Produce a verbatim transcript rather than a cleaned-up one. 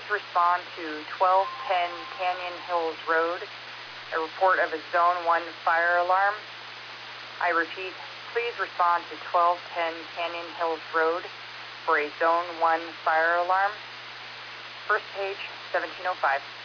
respond to twelve ten Canyon Hills Road, a report of a Zone one fire alarm. I repeat, please respond to twelve ten Canyon Hills Road for a Zone one fire alarm. First page, seventeen oh five.